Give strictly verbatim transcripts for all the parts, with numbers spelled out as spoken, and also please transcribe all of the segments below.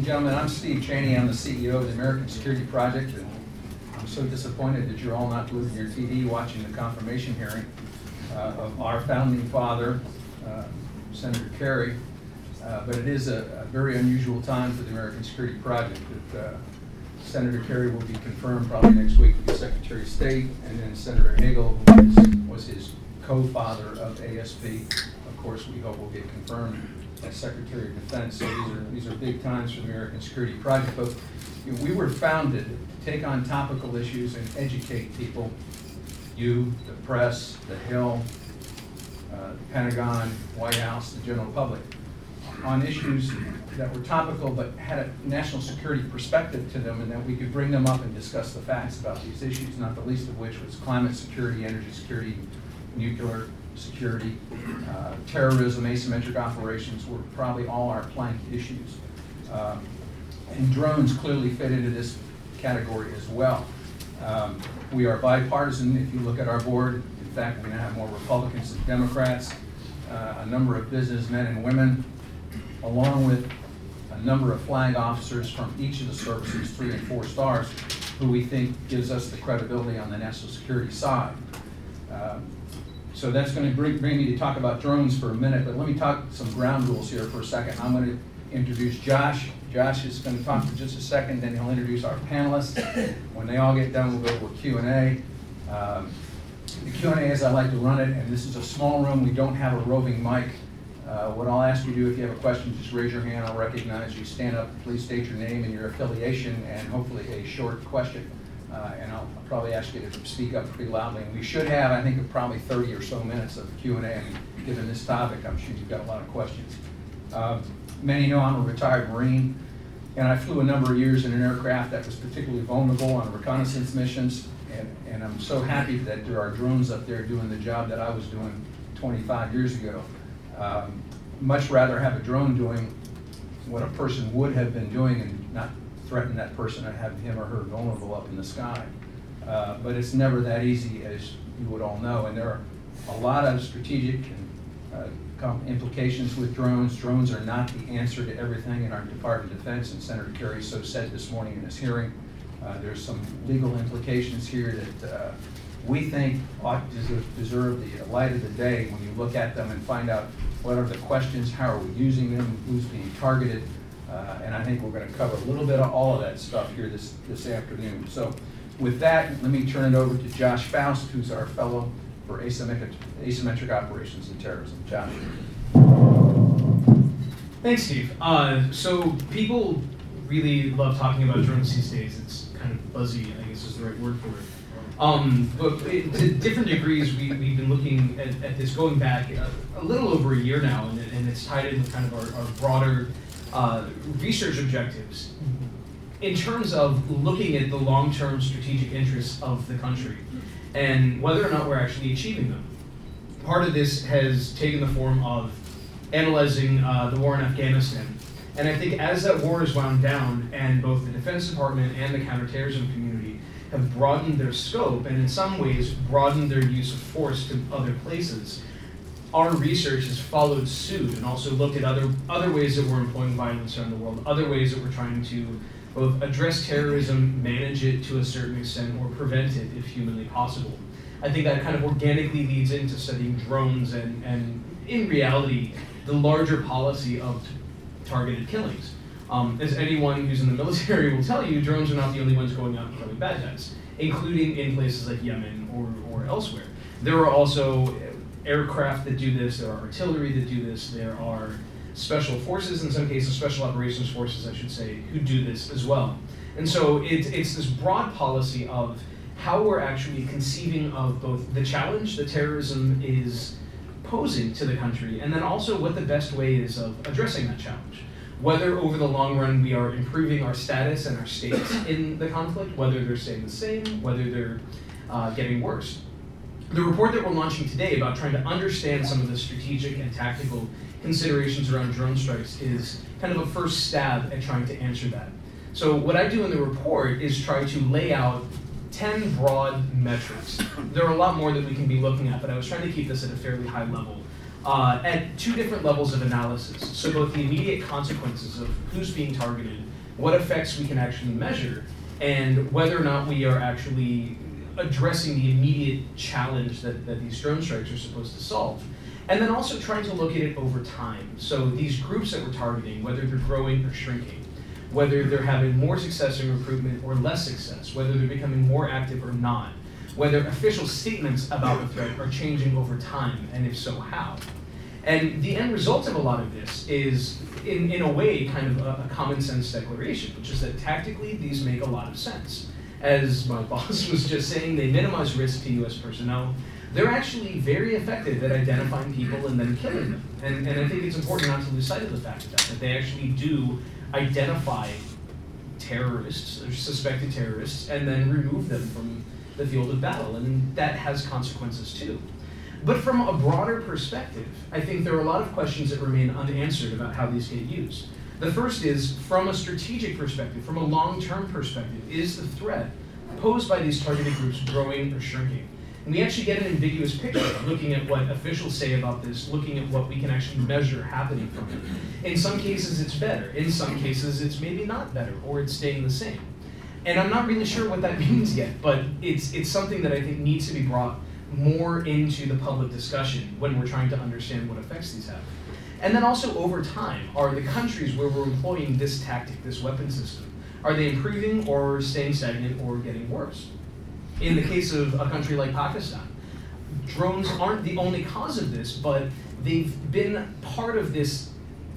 gentlemen, I'm Steve Cheney. I'm the C E O of the American Security Project, and I'm so disappointed that you're all not glued to your T V watching the confirmation hearing uh, of our founding father, uh, Senator Kerry. Uh, but it is a, a very unusual time for the American Security Project. That, uh, Senator Kerry will be confirmed probably next week to be Secretary of State, and then Senator Hagel, who is, was his co-father of A S P, of course, we hope will get confirmed as Secretary of Defense. So these are these are big times for the American Security Project. But you know, we were founded to take on topical issues and educate people, you, the press, the Hill, uh, the Pentagon, White House, the general public, on issues that were topical but had a national security perspective to them, and that we could bring them up and discuss the facts about these issues, not the least of which was climate security, energy security, nuclear security, uh, terrorism, asymmetric operations were probably all our planked issues. Um, and drones clearly fit into this category as well. Um, we are bipartisan. If you look at our board, in fact, we now have more Republicans than Democrats, uh, a number of businessmen and women, along with a number of flag officers from each of the services, three and four stars, who we think gives us the credibility on the national security side. Um, So that's going to bring, bring me to talk about drones for a minute, but let me talk some ground rules here for a second. I'm going to introduce Josh. Josh is going to talk for just a second, then he'll introduce our panelists. When they all get done, we'll go to a Q and A. Um, the Q and A is I like to run it, and this is a small room. We don't have a roving mic. Uh, what I'll ask you to do, if you have a question, just raise your hand. I'll recognize you. Stand up, please state your name and your affiliation, and hopefully a short question. Uh, and I'll, I'll probably ask you to speak up pretty loudly. And we should have, I think, probably thirty or so minutes of Q and A. And given this topic, I'm sure you've got a lot of questions. Um, many know I'm a retired Marine, and I flew a number of years in an aircraft that was particularly vulnerable on reconnaissance missions. And, and I'm so happy that there are drones up there doing the job that I was doing twenty-five years ago. Um, much rather have a drone doing what a person would have been doing and not threaten that person and have him or her vulnerable up in the sky. Uh, but it's never that easy, as you would all know, and there are a lot of strategic and uh, implications with drones. Drones are not the answer to everything in our Department of Defense, and Senator Kerry so said this morning in his hearing. Uh, there's some legal implications here that uh, we think ought to deserve the light of the day when you look at them and find out what are the questions, how are we using them, who's being targeted. Uh, and I think we're going to cover a little bit of all of that stuff here this, this afternoon. So with that, let me turn it over to Josh Faust, who's our fellow for asymmetric, asymmetric operations and terrorism. Josh. Thanks, Steve. Uh, so people really love talking about drones these days. It's kind of buzzy, I guess is the right word for it. Um, but it, to different degrees, we, we've been looking at, at this going back a, a little over a year now, and, and it's tied in with kind of our, our broader Uh, research objectives in terms of looking at the long-term strategic interests of the country and whether or not we're actually achieving them. Part of this has taken the form of analyzing uh, the war in Afghanistan. And I think as that war has wound down and both the Defense Department and the counterterrorism community have broadened their scope and in some ways broadened their use of force to other places, our research has followed suit and also looked at other other ways that we're employing violence around the world, other ways that we're trying to both address terrorism, manage it to a certain extent, or prevent it if humanly possible. I think that kind of organically leads into studying drones and, and in reality, the larger policy of t- targeted killings. Um, as anyone who's in the military will tell you, drones are not the only ones going out and killing bad guys, including in places like Yemen or, or elsewhere. There are also aircraft that do this, there are artillery that do this, there are special forces, in some cases special operations forces, I should say, who do this as well. And so it, it's this broad policy of how we're actually conceiving of both the challenge that terrorism is posing to the country, and then also what the best way is of addressing that challenge. Whether over the long run we are improving our status and our states in the conflict, whether they're staying the same, whether they're uh, getting worse. The report that we're launching today about trying to understand some of the strategic and tactical considerations around drone strikes is kind of a first stab at trying to answer that. So what I do in the report is try to lay out ten broad metrics. There are a lot more that we can be looking at, but I was trying to keep this at a fairly high level. Uh, at two different levels of analysis. So both the immediate consequences of who's being targeted, what effects we can actually measure, and whether or not we are actually addressing the immediate challenge that, that these drone strikes are supposed to solve. And then also trying to look at it over time. So these groups that we're targeting, whether they're growing or shrinking, whether they're having more success in recruitment or less success, whether they're becoming more active or not, whether official statements about the threat are changing over time, and if so, how. And the end result of a lot of this is, in, in a way, kind of a, a common sense declaration, which is that tactically these make a lot of sense. As my boss was just saying, they minimize risk to U S personnel. They're actually very effective at identifying people and then killing them. And, and I think it's important not to lose sight of the fact of that, that they actually do identify terrorists, or suspected terrorists, and then remove them from the field of battle. And that has consequences too. But from a broader perspective, I think there are a lot of questions that remain unanswered about how these get used. The first is, from a strategic perspective, from a long-term perspective, is the threat posed by these targeted groups growing or shrinking? And we actually get an ambiguous picture looking at what officials say about this, looking at what we can actually measure happening from it. In some cases, it's better. In some cases, it's maybe not better, or it's staying the same. And I'm not really sure what that means yet, but it's it's something that I think needs to be brought more into the public discussion when we're trying to understand what effects these have. And then also over time, are the countries where we're employing this tactic, this weapon system, are they improving or staying stagnant or getting worse? In the case of a country like Pakistan, drones aren't the only cause of this, but they've been part of this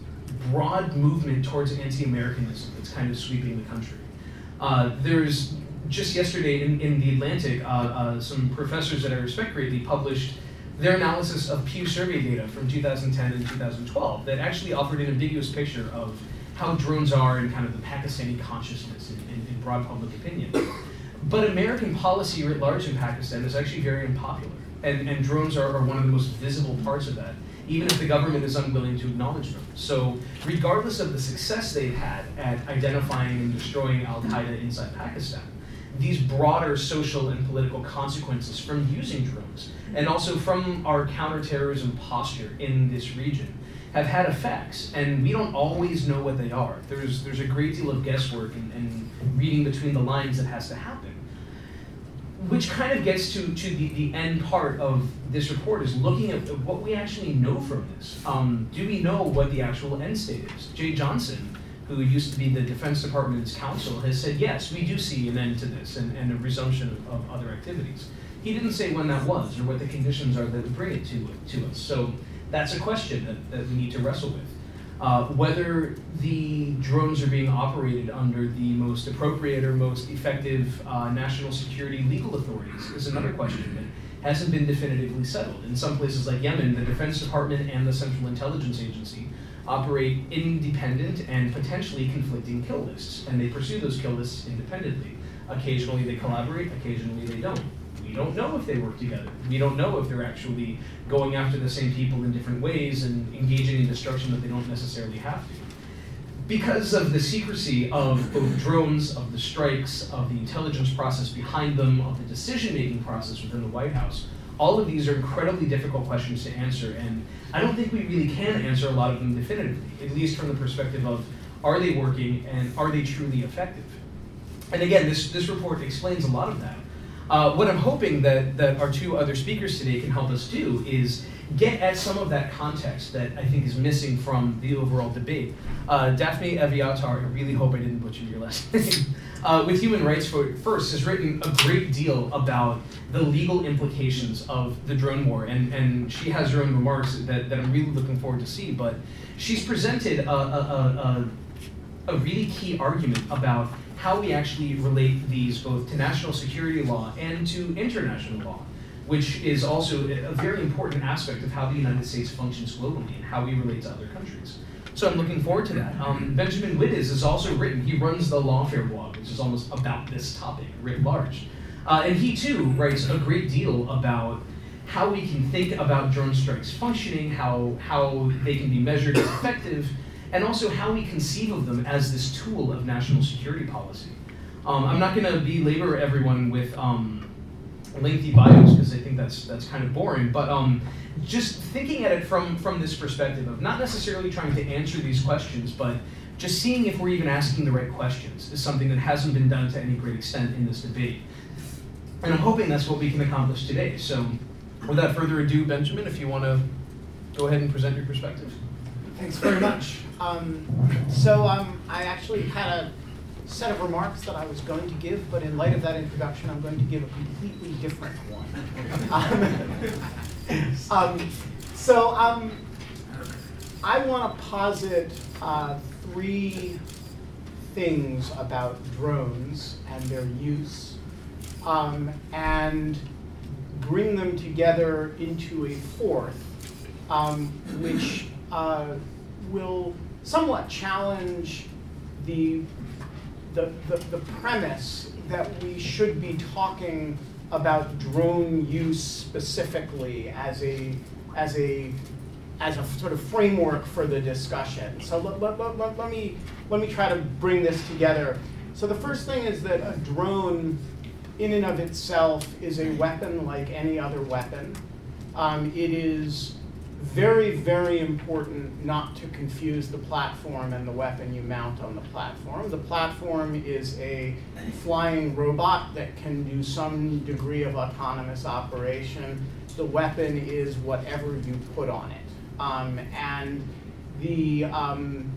broad movement towards anti-Americanism that's kind of sweeping the country. Uh, there's, just yesterday in, in The Atlantic, uh, uh, some professors that I respect greatly published their analysis of Pew survey data from two thousand ten and two thousand twelve that actually offered an ambiguous picture of how drones are in kind of the Pakistani consciousness in, in, in broad public opinion. But American policy writ large in Pakistan is actually very unpopular, and, and drones are, are one of the most visible parts of that, even if the government is unwilling to acknowledge them. So regardless of the success they've had at identifying and destroying al-Qaeda inside Pakistan, these broader social and political consequences from using drones, and also from our counterterrorism posture in this region, have had effects, and we don't always know what they are. There's there's a great deal of guesswork and, and reading between the lines that has to happen. Which kind of gets to, to the, the end part of this report, is looking at what we actually know from this. Um, do we know what the actual end state is? Jay Johnson, who used to be the Defense Department's counsel, has said, yes, we do see an end to this and, and a resumption of, of other activities. He didn't say when that was or what the conditions are that would bring it to, to us. So that's a question that, that we need to wrestle with. Uh, whether the drones are being operated under the most appropriate or most effective uh, national security legal authorities is another question that hasn't been definitively settled. In some places like Yemen, the Defense Department and the Central Intelligence Agency operate independent and potentially conflicting kill lists, and they pursue those kill lists independently. Occasionally they collaborate, occasionally they don't. We don't know if they work together. We don't know if they're actually going after the same people in different ways and engaging in destruction that they don't necessarily have to. Because of the secrecy of both drones, of the strikes, of the intelligence process behind them, of the decision-making process within the White House, all of these are incredibly difficult questions to answer, and I don't think we really can answer a lot of them definitively, at least from the perspective of, are they working and are they truly effective? And again, this, this report explains a lot of that. Uh, what I'm hoping that, that our two other speakers today can help us do is get at some of that context that I think is missing from the overall debate. Uh, Daphne Aviatar, I really hope I didn't butcher your last name, uh, with Human Rights First has written a great deal about the legal implications of the drone war, and, and she has her own remarks that, that I'm really looking forward to see, but she's presented a, a, a, a really key argument about how we actually relate these both to national security law and to international law, which is also a very important aspect of how the United States functions globally and how we relate to other countries. So I'm looking forward to that. Um, Benjamin Wittes has also written, he runs the Lawfare blog, which is almost about this topic writ large. Uh, and he too writes a great deal about how we can think about drone strikes functioning, how, how they can be measured as effective, and also how we conceive of them as this tool of national security policy. Um, I'm not gonna belabor everyone with um, lengthy bios because I think that's that's kind of boring. But um, just thinking at it from from this perspective of not necessarily trying to answer these questions, but just seeing if we're even asking the right questions is something that hasn't been done to any great extent in this debate. And I'm hoping that's what we can accomplish today. So without further ado, Benjamin, if you want to go ahead and present your perspective. Thanks very much. Um, so um, I actually had a set of remarks that I was going to give, but in light of that introduction, I'm going to give a completely different one. Um, um, so um, I want to posit uh, three things about drones and their use, um, and bring them together into a fourth, um, which uh, will somewhat challenge the, the, the, the premise that we should be talking about drone use specifically as a, as a, as a sort of framework for the discussion. So let, let, let, let, me, let me try to bring this together. So the first thing is that a drone in and of itself is a weapon like any other weapon. Um, it is very, very important not to confuse the platform and the weapon you mount on the platform. The platform is a flying robot that can do some degree of autonomous operation. The weapon is whatever you put on it. Um, and the um,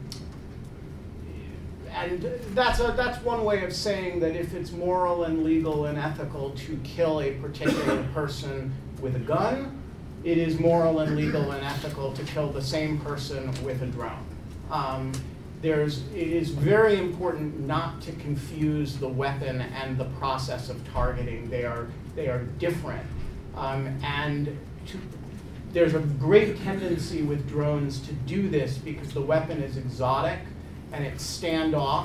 and that's a, that's one way of saying that if it's moral and legal and ethical to kill a particular person with a gun, it is moral and legal and ethical to kill the same person with a drone. Um, there's, it is very important not to confuse the weapon and the process of targeting. They are, they are different. Um, and to, there's a great tendency with drones to do this because the weapon is exotic and it's standoff,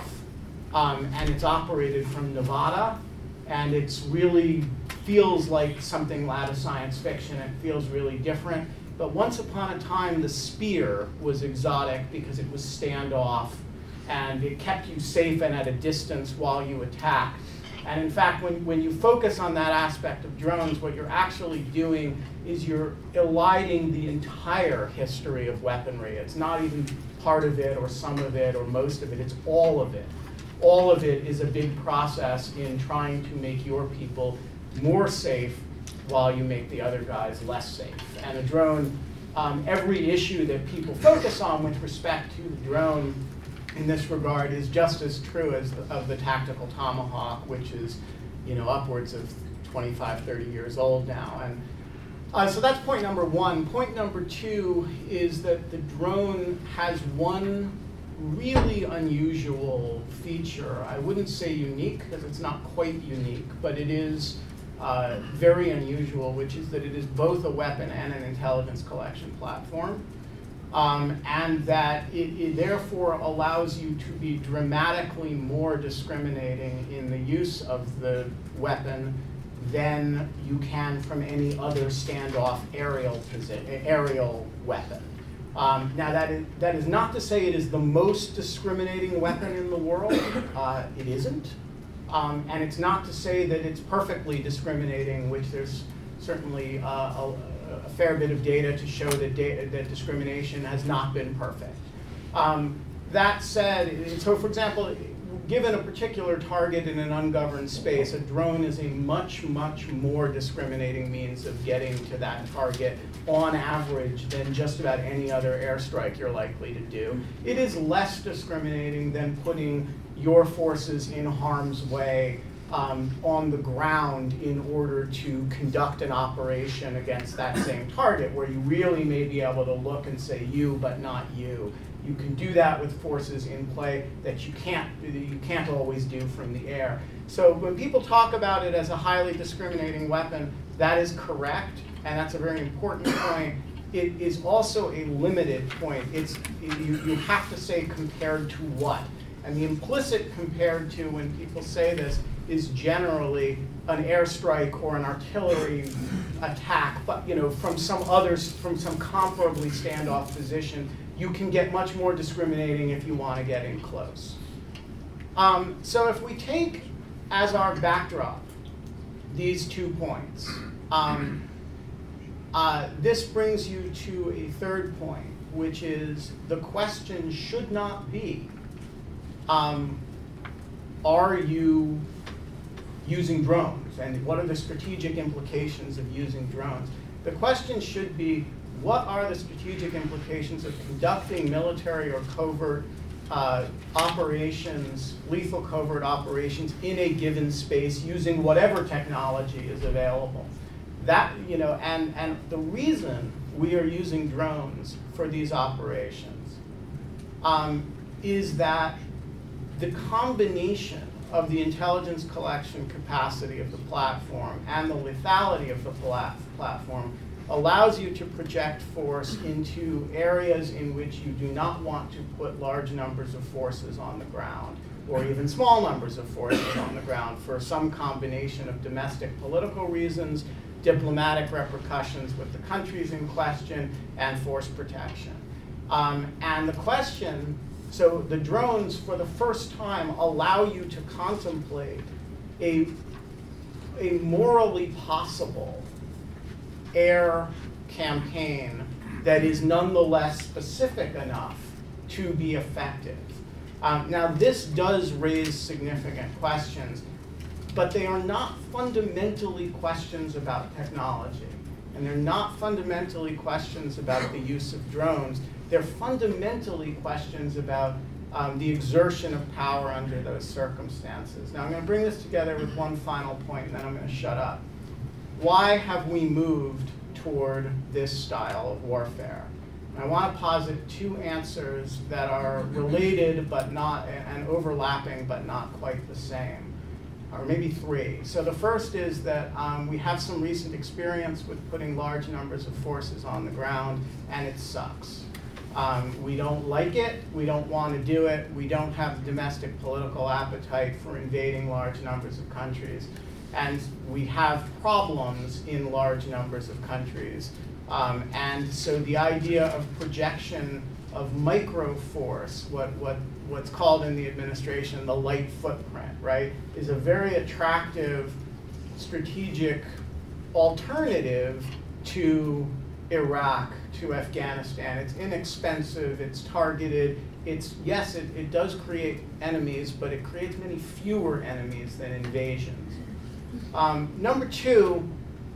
um, and it's operated from Nevada, and it's really feels like something out of science fiction. It feels really different. But once upon a time, the spear was exotic because it was standoff, and it kept you safe and at a distance while you attacked. And in fact, when, when you focus on that aspect of drones, what you're actually doing is you're eliding the entire history of weaponry. It's not even part of it or some of it or most of it, it's all of it. All of it is a big process in trying to make your people more safe while you make the other guys less safe. And a drone, um, every issue that people focus on with respect to the drone in this regard is just as true as the, of the tactical Tomahawk, which is, you know, upwards of twenty-five, thirty years old now. And uh, so that's point number one. Point number two is that the drone has one really unusual feature. I wouldn't say unique, because it's not quite unique, but it is uh, very unusual, which is that it is both a weapon and an intelligence collection platform. Um, and that it, it therefore allows you to be dramatically more discriminating in the use of the weapon than you can from any other standoff aerial, aerial weapon. Um, now that is, that is not to say it is the most discriminating weapon in the world. Uh, it isn't. Um, and it's not to say that it's perfectly discriminating, which there's certainly uh, a, a fair bit of data to show that, data, that discrimination has not been perfect. Um, that said, so for example, given a particular target in an ungoverned space, a drone is a much, much more discriminating means of getting to that target on average than just about any other airstrike you're likely to do. It is less discriminating than putting your forces in harm's way um, on the ground in order to conduct an operation against that same target, where you really may be able to look and say you, but not you. You can do that with forces in play that you can't, you can't always do from the air. So when people talk about it as a highly discriminating weapon, that is correct, and that's a very important point. It is also a limited point. It's, you, you have to say compared to what? And the implicit compared to when people say this is generally an airstrike or an artillery attack, but you know, from some others, from some comparably standoff position. You can get much more discriminating if you want to get in close. Um, so if we take as our backdrop these two points. Um, uh, this brings you to a third point, which is the question should not be, um, are you using drones, and what are the strategic implications of using drones? The question should be, what are the strategic implications of conducting military or covert uh, operations, lethal covert operations in a given space using whatever technology is available? That, you know, and, and the reason we are using drones for these operations um, is that the combination of the intelligence collection capacity of the platform and the lethality of the plat platform allows you to project force into areas in which you do not want to put large numbers of forces on the ground, or even small numbers of forces on the ground, for some combination of domestic political reasons, diplomatic repercussions with the countries in question, and force protection. Um, and the question, so the drones, for the first time, allow you to contemplate a, a morally possible air campaign that is nonetheless specific enough to be effective. Um, now, this does raise significant questions, but they are not fundamentally questions about technology, and they're not fundamentally questions about the use of drones. They're fundamentally questions about um, the exertion of power under those circumstances. Now, I'm going to bring this together with one final point, and then I'm going to shut up. Why have we moved toward this style of warfare? And I want to posit two answers that are related but not, and overlapping but not quite the same, or maybe three. So the first is that um, we have some recent experience with putting large numbers of forces on the ground, and it sucks. Um, we don't like it, we don't want to do it, we don't have the domestic political appetite for invading large numbers of countries. And we have problems in large numbers of countries. Um, and so the idea of projection of micro force, what, what, what's called in the administration the light footprint, right, is a very attractive strategic alternative to Iraq, to Afghanistan. It's inexpensive, it's targeted, it's, yes, it, it does create enemies, but it creates many fewer enemies than invasions. Um, number two,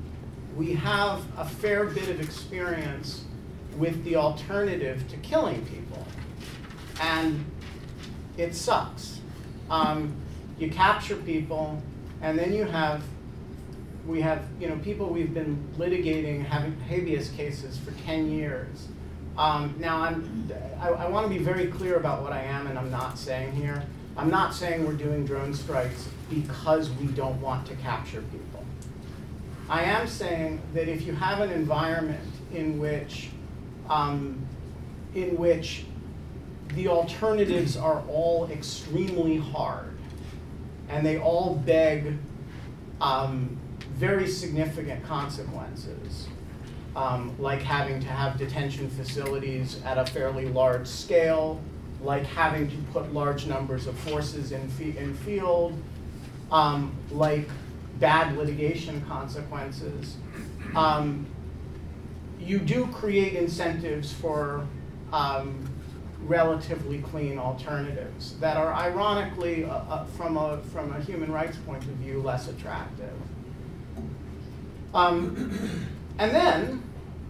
we have a fair bit of experience with the alternative to killing people, and it sucks. Um, you capture people, and then you have, we have, you know, people we've been litigating, having habeas cases for ten years. Um, now, I'm, I, I want to be very clear about what I am and I'm not saying here. I'm not saying we're doing drone strikes because we don't want to capture people. I am saying that if you have an environment in which, um, in which the alternatives are all extremely hard, and they all beg um, very significant consequences, um, like having to have detention facilities at a fairly large scale, like having to put large numbers of forces in, fi in field, um, like bad litigation consequences. Um, you do create incentives for um, relatively clean alternatives that are ironically, uh, uh, from, a, from a human rights point of view, less attractive. Um, and then,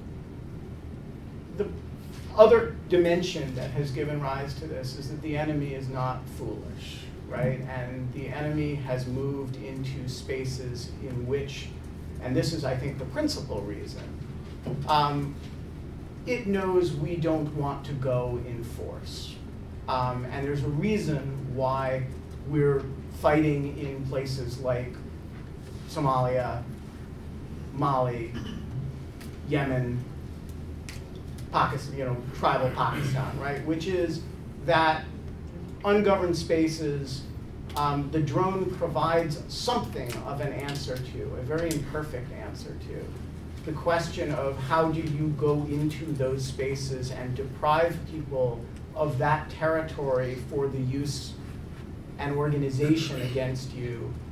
the other dimension that has given rise to this is that the enemy is not foolish, right? And the enemy has moved into spaces in which, and this is, I think, the principal reason, um, it knows we don't want to go in force. Um, and there's a reason why we're fighting in places like Somalia, Mali, Yemen, Pakistan, you know, tribal Pakistan, right? Which is that ungoverned spaces, um, the drone provides something of an answer to, a very imperfect answer to, the question of how do you go into those spaces and deprive people of that territory for the use and organization against you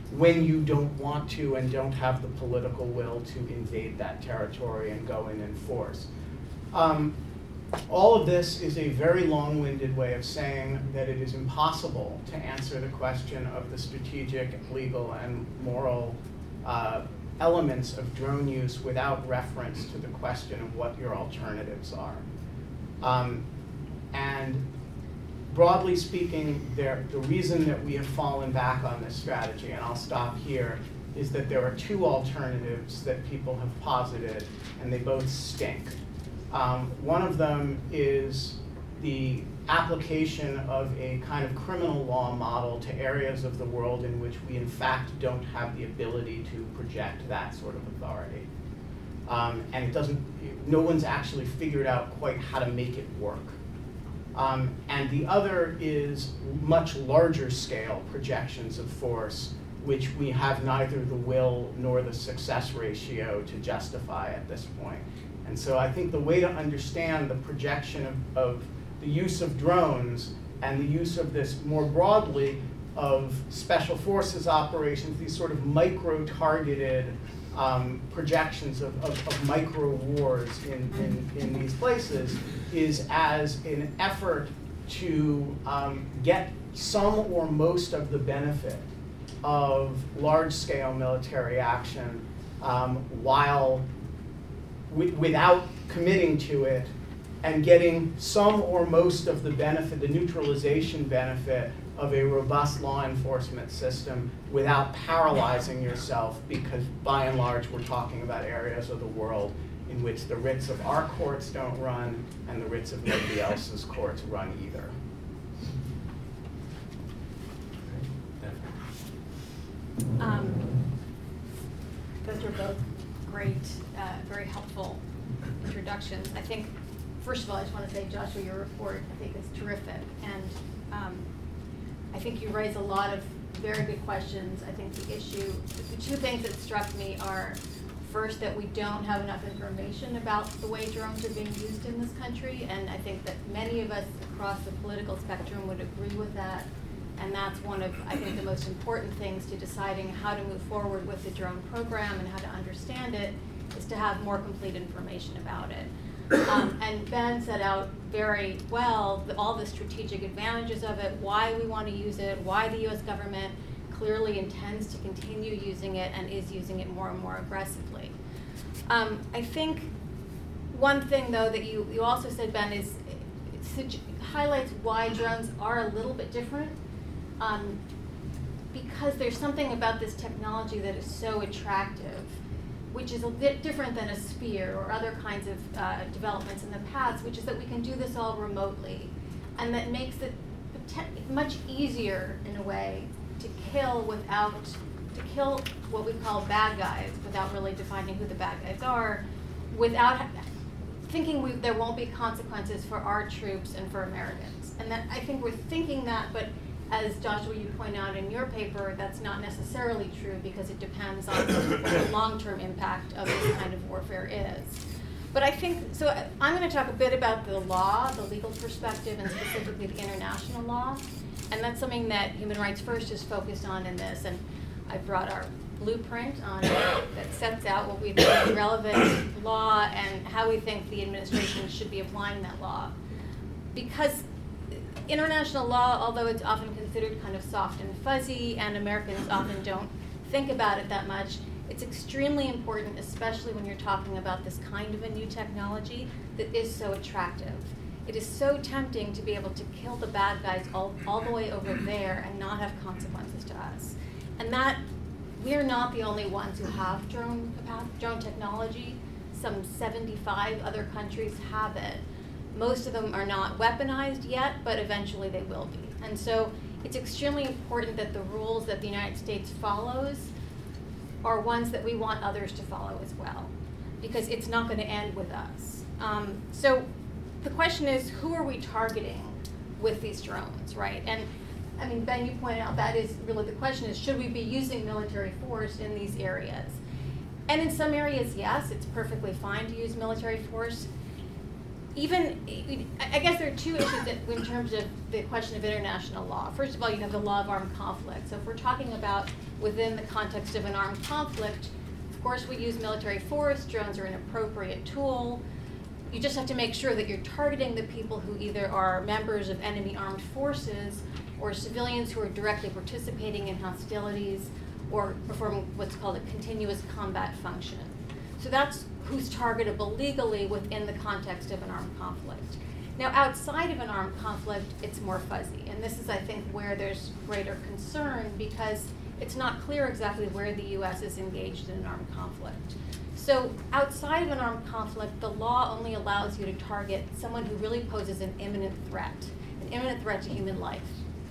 when you don't want to and don't have the political will to invade that territory and go in in force. Um, all of this is a very long-winded way of saying that it is impossible to answer the question of the strategic, legal, and moral uh, elements of drone use without reference to the question of what your alternatives are. Um, and broadly speaking, there, the reason that we have fallen back on this strategy, and I'll stop here, is that there are two alternatives that people have posited, and they both stink. Um, one of them is the application of a kind of criminal law model to areas of the world in which we in fact don't have the ability to project that sort of authority. Um, and it doesn't, no one's actually figured out quite how to make it work. Um, and the other is much larger scale projections of force, which we have neither the will nor the success ratio to justify at this point. And so I think the way to understand the projection of, of the use of drones and the use of this more broadly of special forces operations, these sort of micro-targeted um, projections of, of, of micro-wars in, in, in these places, is as an effort to um, get some or most of the benefit of large-scale military action um, while w without committing to it, and getting some or most of the benefit, the neutralization benefit of a robust law enforcement system without paralyzing yourself, because by and large we're talking about areas of the world in which the writs of our courts don't run and the writs of nobody else's courts run either. Um, those were both great, uh, very helpful introductions. I think, first of all, I just want to say, Joshua, your report I think is terrific, and um, I think you raise a lot of very good questions. I think the issue, the two things that struck me are, first, that we don't have enough information about the way drones are being used in this country, and I think that many of us across the political spectrum would agree with that. And that's one of, I think, the most important things to deciding how to move forward with the drone program and how to understand it, is to have more complete information about it. Um, and Ben set out very well the, all the strategic advantages of it, why we want to use it, why the U S government clearly intends to continue using it and is using it more and more aggressively. Um, I think one thing, though, that you, you also said, Ben, is it highlights why drones are a little bit different. Um, because there's something about this technology that is so attractive, which is a bit different than a spear or other kinds of uh, developments in the past, which is that we can do this all remotely. And that makes it much easier, in a way, to kill without, to kill what we call bad guys, without really defining who the bad guys are, without thinking we, there won't be consequences for our troops and for Americans. And that, I think we're thinking that, but as Joshua, you point out in your paper, that's not necessarily true, because it depends on what the long-term impact of this kind of warfare is. But I think, so I'm going to talk a bit about the law, the legal perspective, and specifically the international law. And that's something that Human Rights First is focused on in this. And I brought our blueprint on that sets out what we think is relevant law and how we think the administration should be applying that law. Because international law, although it's often considered kind of soft and fuzzy, and Americans often don't think about it that much, it's extremely important, especially when you're talking about this kind of a new technology that is so attractive. It is so tempting to be able to kill the bad guys all, all the way over there and not have consequences to us. And that, we're not the only ones who have drone, drone technology. Some seventy-five other countries have it. Most of them are not weaponized yet, but eventually they will be. And so it's extremely important that the rules that the United States follows are ones that we want others to follow as well, because it's not going to end with us. Um, so the question is, who are we targeting with these drones, right? And I mean, Ben, you pointed out that is really the question, is should we be using military force in these areas? And in some areas, yes, it's perfectly fine to use military force. even, I I guess there are two issues that, in terms of the question of international law. First of all, you have the law of armed conflict. So if we're talking about within the context of an armed conflict, of course we use military force, drones are an appropriate tool. You just have to make sure that you're targeting the people who either are members of enemy armed forces or civilians who are directly participating in hostilities or performing what's called a continuous combat function. So that's who's targetable legally within the context of an armed conflict. Now, outside of an armed conflict, it's more fuzzy. And this is, I think, where there's greater concern because it's not clear exactly where the U S is engaged in an armed conflict. So outside of an armed conflict, the law only allows you to target someone who really poses an imminent threat, an imminent threat to human life.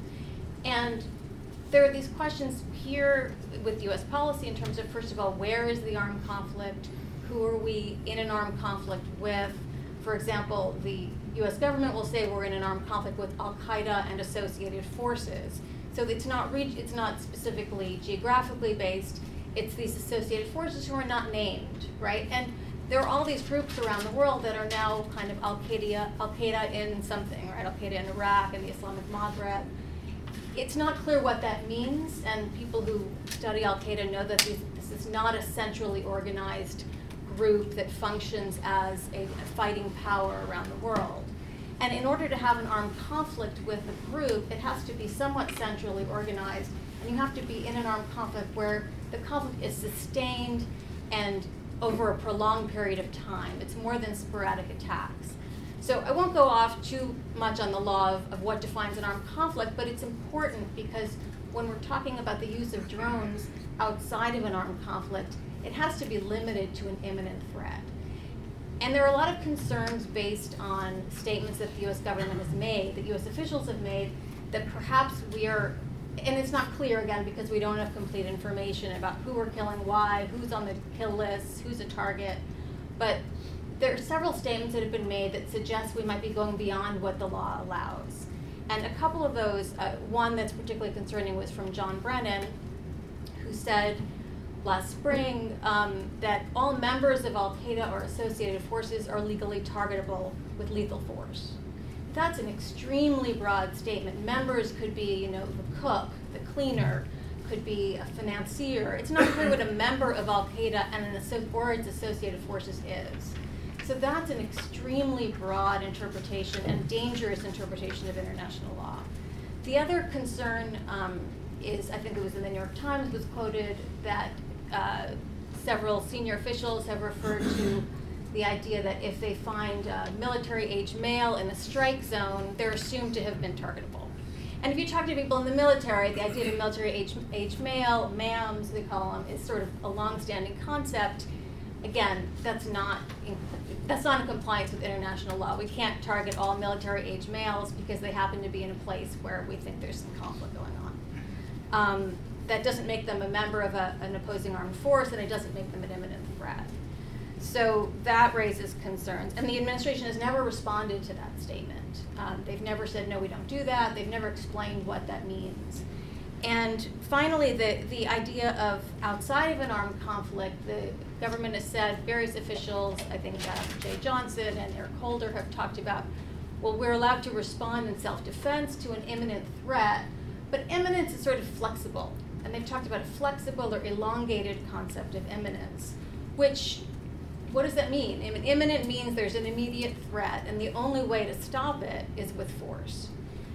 And there are these questions here with U S policy in terms of, first of all, where is the armed conflict? Who are we in an armed conflict with? For example, the U S government will say we're in an armed conflict with Al-Qaeda and associated forces. So it's not re- it's not specifically geographically based. It's these associated forces who are not named, right? And there are all these groups around the world that are now kind of Al-Qaeda, Al-Qaeda in something, right? Al-Qaeda in Iraq and the Islamic Maghreb. It's not clear what that means, and people who study Al-Qaeda know that these, this is not a centrally organized group that functions as a, a fighting power around the world. And in order to have an armed conflict with a group, it has to be somewhat centrally organized, and you have to be in an armed conflict where the conflict is sustained and over a prolonged period of time. It's more than sporadic attacks. So I won't go off too much on the law of, of what defines an armed conflict, but it's important because when we're talking about the use of drones outside of an armed conflict, it has to be limited to an imminent threat. And there are a lot of concerns based on statements that the U S government has made, that U S officials have made, that perhaps we are, and it's not clear again because we don't have complete information about who we're killing, why, who's on the kill list, who's a target, but there are several statements that have been made that suggest we might be going beyond what the law allows. And a couple of those, uh, one that's particularly concerning was from John Brennan, who said last spring um, that all members of Al-Qaeda or associated forces are legally targetable with lethal force. That's an extremely broad statement. Members could be, you know, the cook, the cleaner, could be a financier. It's not clear what a member of Al-Qaeda and an asso- or its associated forces is. So that's an extremely broad interpretation and dangerous interpretation of international law. The other concern um, is, I think it was in the New York Times, was quoted that uh, several senior officials have referred to the idea that if they find a military-age male in a strike zone, they're assumed to have been targetable. And if you talk to people in the military, the idea of a military-age age male, MAMs, they call them, is sort of a long-standing concept. Again, that's not in, that's not in compliance with international law. We can't target all military-age males because they happen to be in a place where we think there's some conflict going on. Um, that doesn't make them a member of a, an opposing armed force, and it doesn't make them an imminent threat. So that raises concerns. And the administration has never responded to that statement. Um, they've never said, no, we don't do that. They've never explained what that means. And finally, the, the idea of outside of an armed conflict, the government has said, various officials, I think uh, Jay Johnson and Eric Holder have talked about, well, we're allowed to respond in self-defense to an imminent threat, but imminence is sort of flexible. And they've talked about a flexible or elongated concept of imminence, which, what does that mean? I mean, imminent means there's an immediate threat, and the only way to stop it is with force.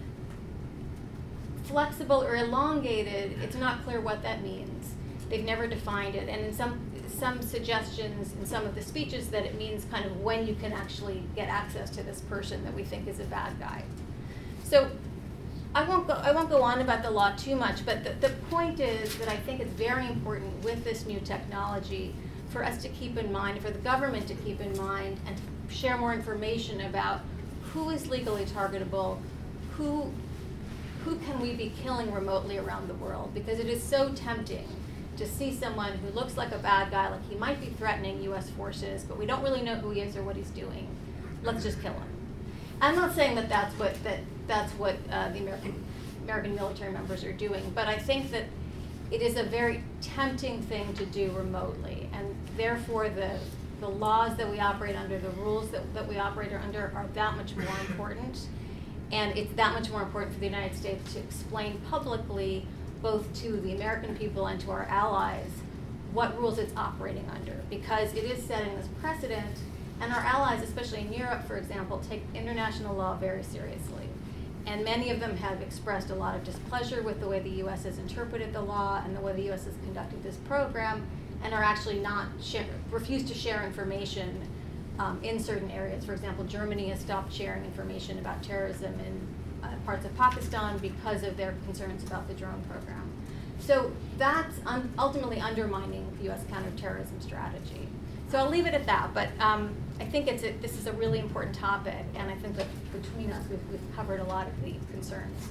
Flexible or elongated, it's not clear what that means. They've never defined it, and in some some suggestions in some of the speeches that it means kind of when you can actually get access to this person that we think is a bad guy. So I won't go I won't go on about the law too much, but the, the point is that I think it's very important with this new technology for us to keep in mind, for the government to keep in mind, and to share more information about who is legally targetable, who who can we be killing remotely around the world, because it is so tempting to see someone who looks like a bad guy, like he might be threatening U S forces, but we don't really know who he is or what he's doing. Let's just kill him. I'm not saying that that's what that that's what uh, the American American military members are doing, but I think that it is a very tempting thing to do remotely, and therefore the the laws that we operate under, the rules that, that we operate under are that much more important. And it's that much more important for the United States to explain publicly, both to the American people and to our allies, what rules it's operating under. Because it is setting this precedent, and our allies, especially in Europe, for example, take international law very seriously. And many of them have expressed a lot of displeasure with the way the U S has interpreted the law and the way the U S has conducted this program, and are actually not share, refuse to share information um, in certain areas. For example, Germany has stopped sharing information about terrorism in uh, parts of Pakistan because of their concerns about the drone program. So that's un ultimately undermining the U S counterterrorism strategy. So I'll leave it at that, but um, I think it's a, this is a really important topic, and I think that between us, we've, we've covered a lot of the concerns.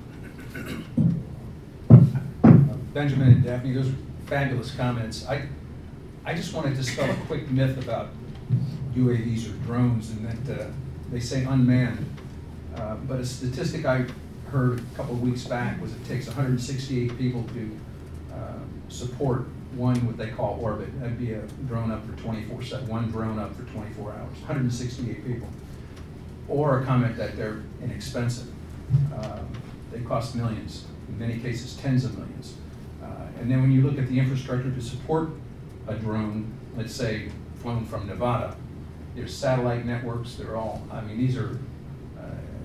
Benjamin and Daphne, those are fabulous comments. I, I just want to dispel a quick myth about U A Vs or drones, and that uh, they say unmanned. Uh, but a statistic I heard a couple of weeks back was it takes one hundred sixty-eight people to uh, support one what they call orbit. That'd be a drone up for twenty-four seven, one drone up for twenty-four hours, one hundred sixty-eight people. Or a comment that they're inexpensive. Um, they cost millions, in many cases tens of millions. Uh, and then when you look at the infrastructure to support a drone, let's say flown from Nevada, there's satellite networks, they're all, I mean, these are uh,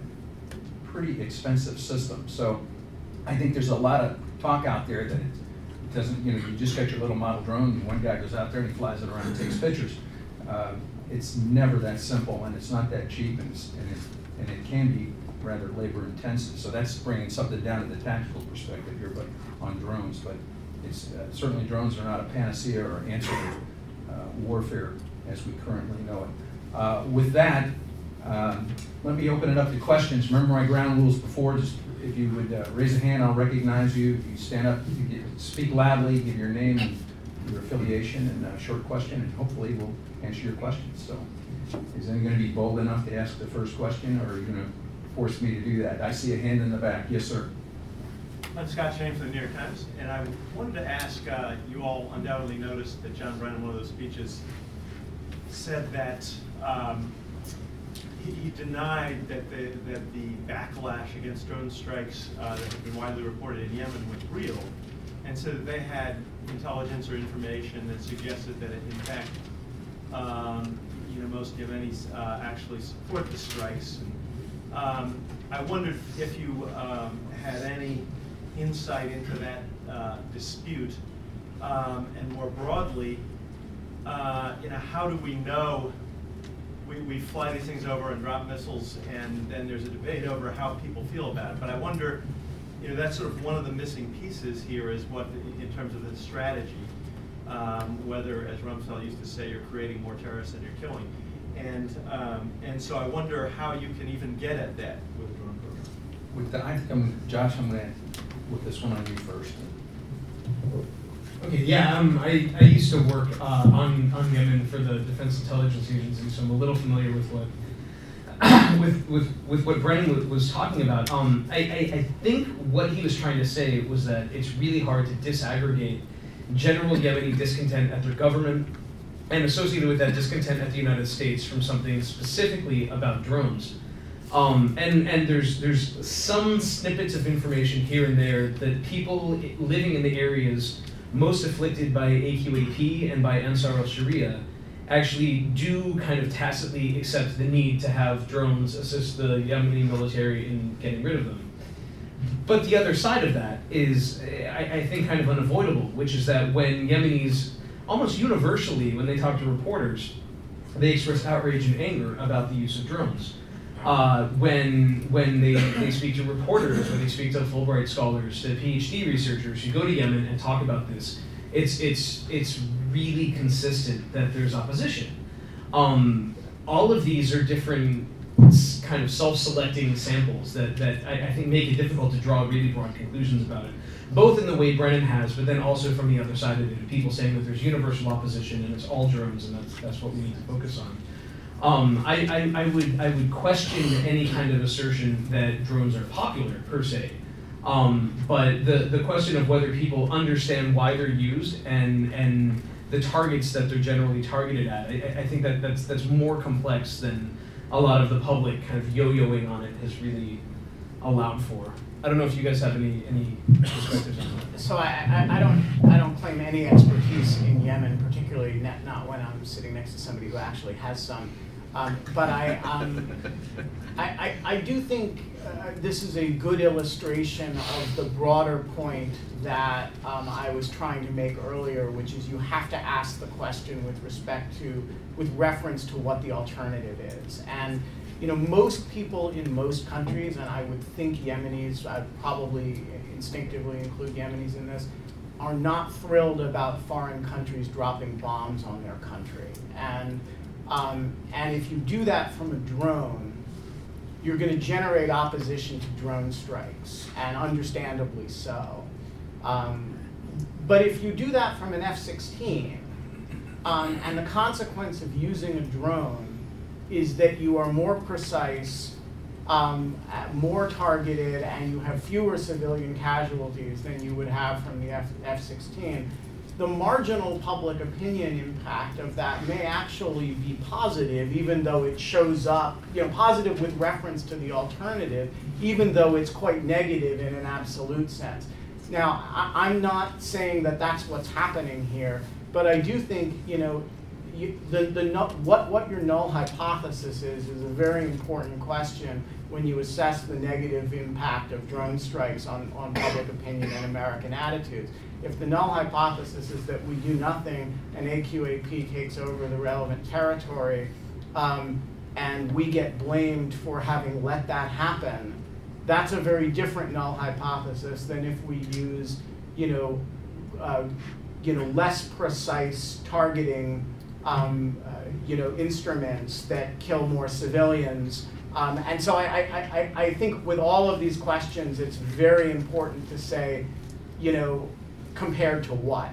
pretty expensive systems. So I think there's a lot of talk out there that it doesn't, you know, you just got your little model drone and one guy goes out there and he flies it around and takes pictures. Uh, it's never that simple, and it's not that cheap, and, it's, and, it, and it can be rather labor intensive. So that's bringing something down to the tactical perspective here, but on drones. But it's uh, certainly drones are not a panacea or answer to uh, warfare as we currently know it. Uh, with that, um, let me open it up to questions. Remember my ground rules before. Just if you would uh, raise a hand, I'll recognize you. If you stand up, you get, speak loudly, give your name and your affiliation, and a short question, and hopefully we'll answer your questions. So, is anyone going to be bold enough to ask the first question, or are you going to force me to do that? I see a hand in the back. Yes, sir. I'm Scott Shane from the New York Times, and I wanted to ask, uh, you all undoubtedly noticed that John Brennan, in one of those speeches, said that um, he, he denied that the, that the backlash against drone strikes uh, that have been widely reported in Yemen was real, and said that they had intelligence or information that suggested that, in fact, um, you know, most Yemenis uh, actually support the strikes. And, um, I wondered if you um, had any insight into that uh, dispute, um, and more broadly, uh, you know, how do we know? We, we fly these things over and drop missiles, and then there's a debate over how people feel about it. But I wonder, you know, that's sort of one of the missing pieces here is what, in terms of the strategy, um, whether, as Rumsfeld used to say, you're creating more terrorists than you're killing. And, um, and so I wonder how you can even get at that with a drone program. With the, I think I'm, Josh, I'm going to put this one on you first. Okay, yeah, um, I, I used to work uh, on, on Yemen for the Defense Intelligence Agency, so I'm a little familiar with what with, with, with what Brennan was talking about. Um, I, I, I think what he was trying to say was that it's really hard to disaggregate general Yemeni discontent at their government and associated with that discontent at the United States from something specifically about drones. Um, and and there's there's some snippets of information here and there that people living in the areas most afflicted by A Q A P and by Ansar al-Sharia actually do kind of tacitly accept the need to have drones assist the Yemeni military in getting rid of them. But the other side of that is, I, I think, kind of unavoidable, which is that when Yemenis, almost universally, when they talk to reporters, they express outrage and anger about the use of drones. Uh, when when they, they speak to reporters, when they speak to Fulbright scholars, to PhD researchers who go to Yemen and talk about this, it's it's it's really consistent that there's opposition. Um, all of these are different kind of self-selecting samples that, that I, I think make it difficult to draw really broad conclusions about it, both in the way Brennan has, but then also from the other side of it, people saying that there's universal opposition and it's all drones, and that's that's what we need to focus on. Um, I, I, I would I would question any kind of assertion that drones are popular per se, um, but the, the question of whether people understand why they're used and and the the targets that they're generally targeted at. I, I think that that's that's more complex than a lot of the public kind of yo-yoing on it has really allowed for. I don't know if you guys have any any perspectives on that. So I, I, I don't I don't claim any expertise in Yemen, particularly not, not when I'm sitting next to somebody who actually has some. Um, but I, um, I, I I do think uh, this is a good illustration of the broader point that um, I was trying to make earlier, which is you have to ask the question with respect to with reference to what the alternative is. And you know, most people in most countries, and I would think Yemenis, I'd probably instinctively include Yemenis in this, are not thrilled about foreign countries dropping bombs on their country. And, um, and if you do that from a drone, you're going to generate opposition to drone strikes, and understandably so. Um, but if you do that from an F sixteen, um, and the consequence of using a drone is that you are more precise, um, more targeted, and you have fewer civilian casualties than you would have from the F sixteen, the marginal public opinion impact of that may actually be positive, even though it shows up, you know, positive with reference to the alternative, even though it's quite negative in an absolute sense. Now, I, I'm not saying that that's what's happening here, but I do think, you know, You, the, the, what, what your null hypothesis is is a very important question when you assess the negative impact of drone strikes on, on public opinion and American attitudes. If the null hypothesis is that we do nothing and A Q A P takes over the relevant territory, um, and we get blamed for having let that happen, that's a very different null hypothesis than if we use, you know, uh, you know, less precise targeting Um, uh, you know, instruments that kill more civilians. Um, and so I, I, I, I think with all of these questions, it's very important to say, you know, compared to what?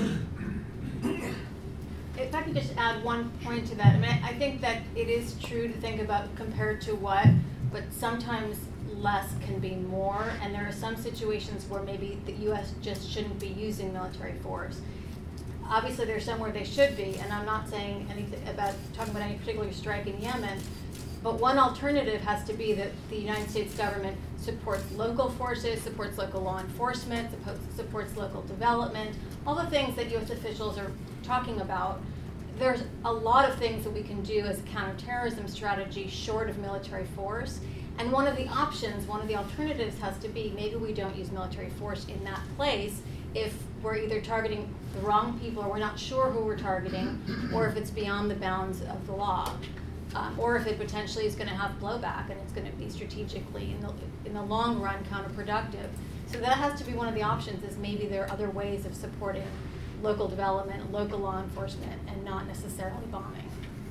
If I could just add one point to that. I mean, I think that it is true to think about compared to what, but sometimes less can be more, and there are some situations where maybe the U S just shouldn't be using military force. Obviously, there's somewhere they should be, and I'm not saying anything about talking about any particular strike in Yemen, but one alternative has to be that the United States government supports local forces, supports local law enforcement, supports local development, all the things that U S officials are talking about. There's a lot of things that we can do as a counterterrorism strategy short of military force, and one of the options, one of the alternatives has to be maybe we don't use military force in that place if we're either targeting the wrong people, or we're not sure who we're targeting, or if it's beyond the bounds of the law, um, or if it potentially is going to have blowback and it's going to be strategically in the in the long run counterproductive. So that has to be one of the options. Is maybe there are other ways of supporting local development, local law enforcement, and not necessarily bombing.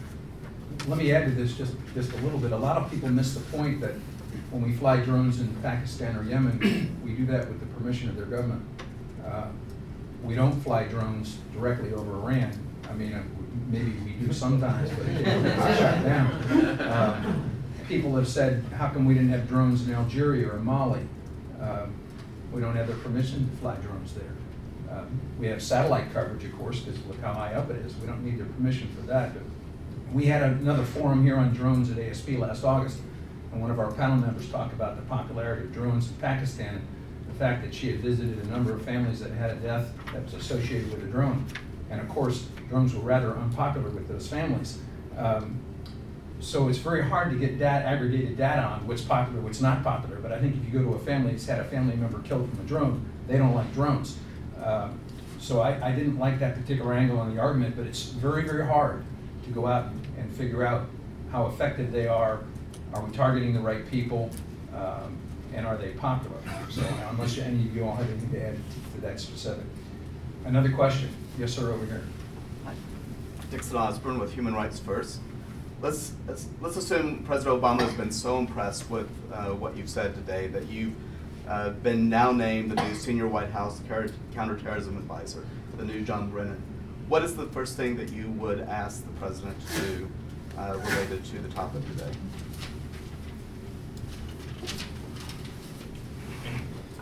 Let me add to this just just a little bit. A lot of people miss the point that when we fly drones in Pakistan or Yemen, we do that with the permission of their government. Uh, we don't fly drones directly over Iran. I mean, uh, maybe we do sometimes, but it gets shut down. Uh, people have said, how come we didn't have drones in Algeria or Mali? Uh, we don't have their permission to fly drones there. Uh, we have satellite coverage, of course, because look how high up it is. We don't need their permission for that. But we had another forum here on drones at A S P last August, and one of our panel members talked about the popularity of drones in Pakistan. The fact that she had visited a number of families that had a death that was associated with a drone. And of course, drones were rather unpopular with those families. Um, so it's very hard to get data, aggregated data on what's popular, what's not popular. But I think if you go to a family that's had a family member killed from a drone, they don't like drones. Uh, so I, I didn't like that particular angle on the argument, but it's very, very hard to go out and figure out how effective they are. Are we targeting the right people? Um, and are they popular? So unless any of you all have anything to add to that specific. Another question? Yes, sir, over here. Hi. Dixon Osborne with Human Rights First. Let's, let's, let's assume President Obama has been so impressed with uh, what you've said today that you've uh, been now named the new senior White House counterterrorism advisor, the new John Brennan. What is the first thing that you would ask the president to do uh, related to the topic today? I,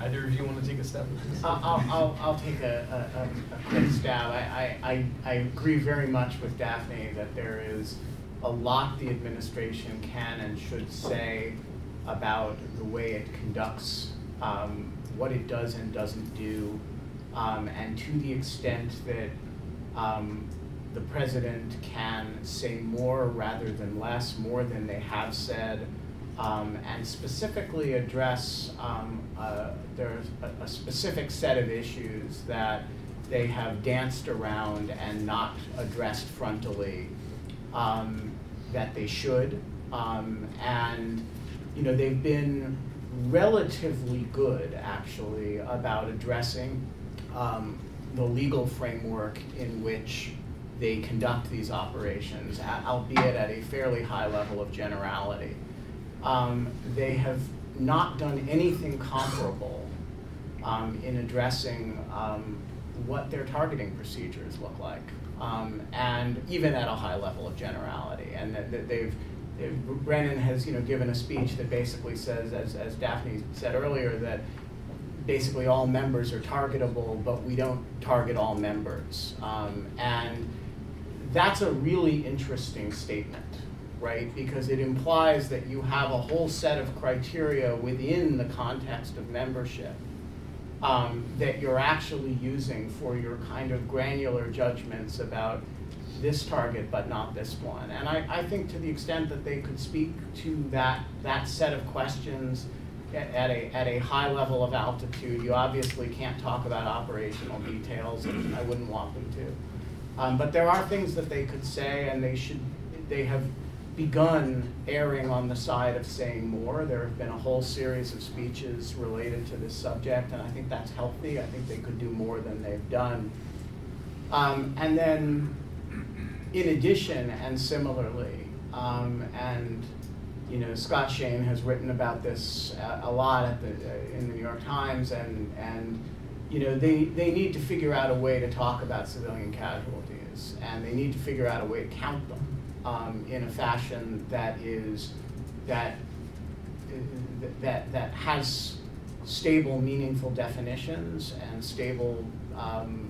Either of you want to take a step at this? I'll, I'll, I'll, I'll take a, a, a quick stab. I, I, I, I agree very much with Daphne that there is a lot the administration can and should say about the way it conducts um, what it does and doesn't do, um, and to the extent that um, the president can say more rather than less, more than they have said, um, and specifically address um, uh, there's a, a specific set of issues that they have danced around and not addressed frontally um, that they should, um, and you know they've been relatively good actually about addressing um, the legal framework in which they conduct these operations, albeit at a fairly high level of generality. Um, they have not done anything comparable um, in addressing um, what their targeting procedures look like, um, and even at a high level of generality. And that, that they've, they've, Brennan has you know, given a speech that basically says, as, as Daphne said earlier, that basically all members are targetable, but we don't target all members. Um, and that's a really interesting statement, right? Because it implies that you have a whole set of criteria within the context of membership um, that you're actually using for your kind of granular judgments about this target but not this one. And I, I think to the extent that they could speak to that, that set of questions at, at, a, at a high level of altitude, you obviously can't talk about operational details, and I wouldn't want them to. Um, but there are things that they could say, and they should, they have begun erring on the side of saying more. There have been a whole series of speeches related to this subject, and I think that's healthy. I think they could do more than they've done. Um, and then, in addition, and similarly, um, and you know, Scott Shane has written about this a, a lot at the, uh, in the New York Times, and and you know, they, they need to figure out a way to talk about civilian casualties, and they need to figure out a way to count them um, in a fashion that is, that, that, that has stable, meaningful definitions and stable um,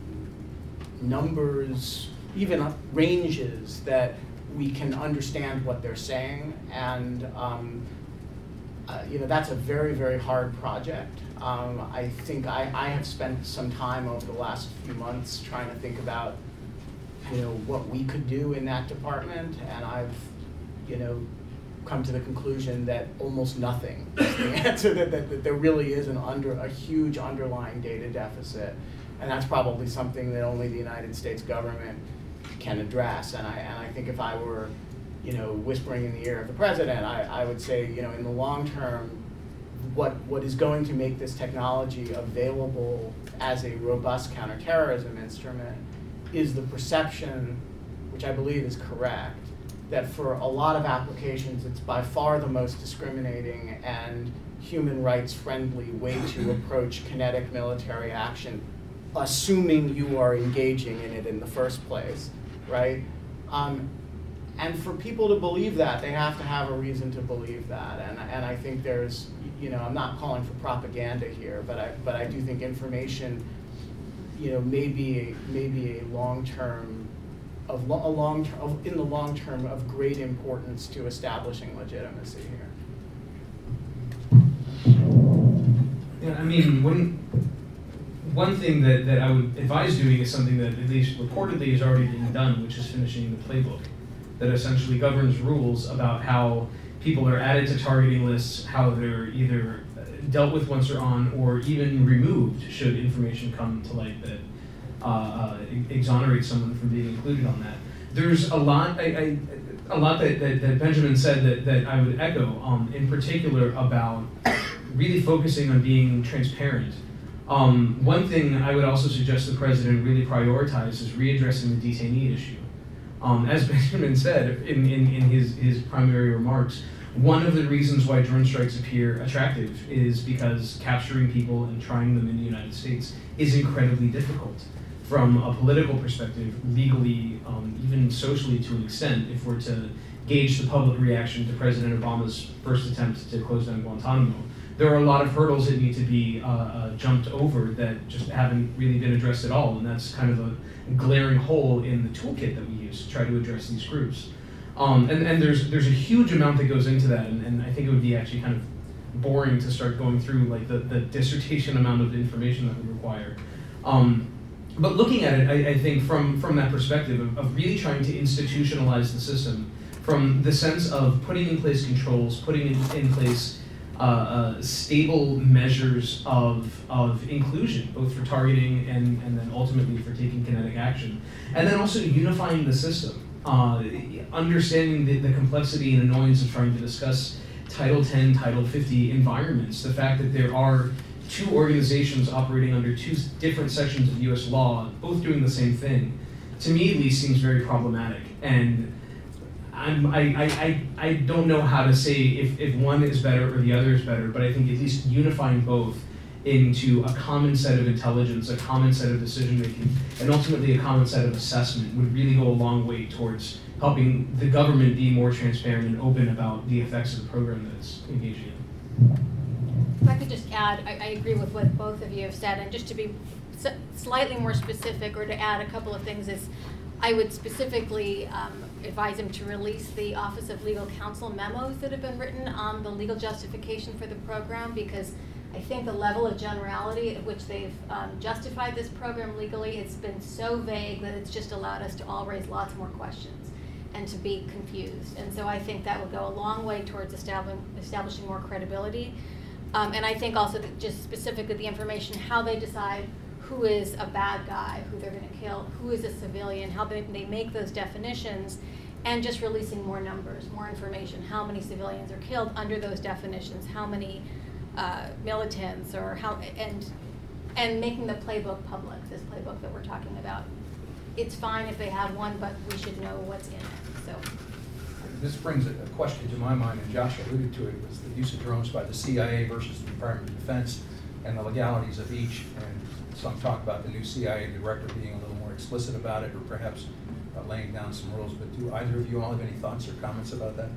numbers, even ranges that we can understand what they're saying. And um, uh, you know, that's a very, very hard project. Um, I think I, I have spent some time over the last few months trying to think about, you know, what we could do in that department, and I've, you know, come to the conclusion that almost nothing is the answer, that, that, that there really is an under, a huge underlying data deficit, and that's probably something that only the United States government can address. And I, and I think if I were, you know, whispering in the ear of the president, I, I would say, you know, in the long term, what, what is going to make this technology available as a robust counterterrorism instrument is the perception, which I believe is correct, that for a lot of applications, it's by far the most discriminating and human rights friendly way to approach kinetic military action, assuming you are engaging in it in the first place, right? Um, and for people to believe that, they have to have a reason to believe that. And, and I think there's, you know, I'm not calling for propaganda here, but I, but I do think information, you know, may be a, may be a long-term, of lo- a long term, of, in the long term, of great importance to establishing legitimacy here. Yeah, I mean, one one thing that, that I would advise doing is something that at least reportedly is already being done, which is finishing the playbook that essentially governs rules about how people are added to targeting lists, how they're either dealt with once they're on, or even removed should information come to light that uh, uh, exonerates someone from being included on that. There's a lot, I, I, a lot that, that, that Benjamin said that, that I would echo, um, in particular about really focusing on being transparent. Um, one thing I would also suggest the president really prioritize is readdressing the detainee issue. Um, as Benjamin said in, in, in his, his primary remarks, one of the reasons why drone strikes appear attractive is because capturing people and trying them in the United States is incredibly difficult from a political perspective, legally, um, even socially to an extent, if we're to gauge the public reaction to President Obama's first attempt to close down Guantanamo. there are a lot of hurdles that need to be uh, uh, jumped over that just haven't really been addressed at all, and that's kind of a glaring hole in the toolkit that we use to try to address these groups. Um, and, and there's there's a huge amount that goes into that, and, and I think it would be actually kind of boring to start going through like the, the dissertation amount of information that we require. Um, but looking at it, I, I think from, from that perspective of, of really trying to institutionalize the system, from the sense of putting in place controls, putting in, in place uh, uh, stable measures of, of inclusion, both for targeting and, and then ultimately for taking kinetic action, and then also unifying the system. Uh, understanding the, the complexity and annoyance of trying to discuss Title ten, Title fifty environments, the fact that there are two organizations operating under two different sections of U S law, both doing the same thing, to me at least seems very problematic. And I'm, I, I, I, I don't know how to say if, if one is better or the other is better, but I think at least unifying both into a common set of intelligence, a common set of decision making, and ultimately a common set of assessment would really go a long way towards helping the government be more transparent and open about the effects of the program that it's engaging in. If I could just add, I, I agree with what both of you have said, and just to be s- slightly more specific, or to add a couple of things, is I would specifically um, advise him to release the Office of Legal Counsel memos that have been written on the legal justification for the program, because I think the level of generality at which they've um, justified this program legally, it's been so vague that it's just allowed us to all raise lots more questions and to be confused. And so I think that would go a long way towards establishing, establishing more credibility. Um, and I think also that just specifically the information, how they decide who is a bad guy, who they're going to kill, who is a civilian, how they, they make those definitions, and just releasing more numbers, more information, how many civilians are killed under those definitions, how many uh, militants, or how, and and making the playbook public, this playbook that we're talking about. It's fine if they have one, but we should know what's in it. So. This brings a a question to my mind, and Josh alluded to it, was the use of drones by the C I A versus the Department of Defense and the legalities of each. And some talk about the new C I A director being a little more explicit about it, or perhaps uh, laying down some rules. But do either of you all have any thoughts or comments about that?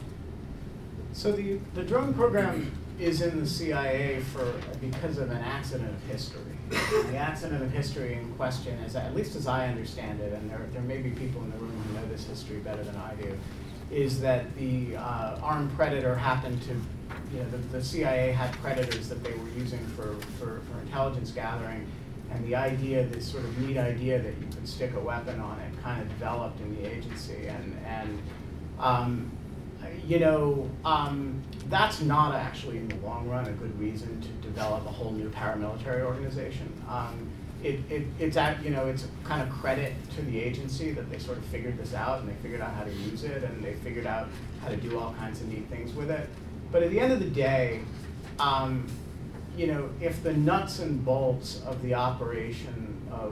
So the, the drone program is in the C I A for because of an accident of history. And the accident of history in question is, at least as I understand it, and there, there may be people in the room who know this history better than I do, is that the uh, armed predator happened to, you know, the, the C I A had predators that they were using for, for, for intelligence gathering, and the idea, this sort of neat idea that you could stick a weapon on it, kind of developed in the agency. And, and um, you know, um, that's not actually in the long run a good reason to develop a whole new paramilitary organization. Um, it, it, it's at, you know, it's a kind of credit to the agency that they sort of figured this out, and they figured out how to use it, and they figured out how to do all kinds of neat things with it. But at the end of the day, um, you know, if the nuts and bolts of the operation of